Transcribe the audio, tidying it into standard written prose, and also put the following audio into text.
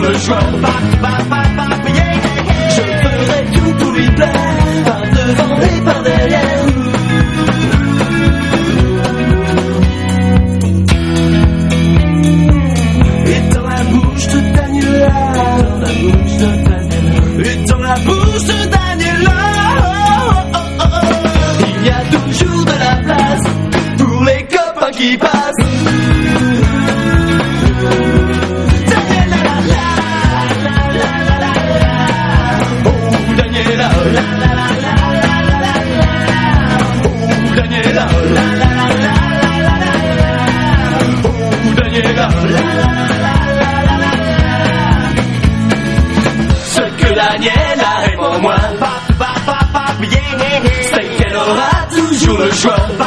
le joint. Je ferai tout pour lui plaire, par devant et par derrière. Et dans la bouche de Daniela, et dans la bouche de Daniela, il y a toujours de la place pour les copains qui passent. Daniela, oh Daniela, oh Daniela, oh Daniela. Ce que Daniela est pour moi, c'est qu'elle aura toujours le choix.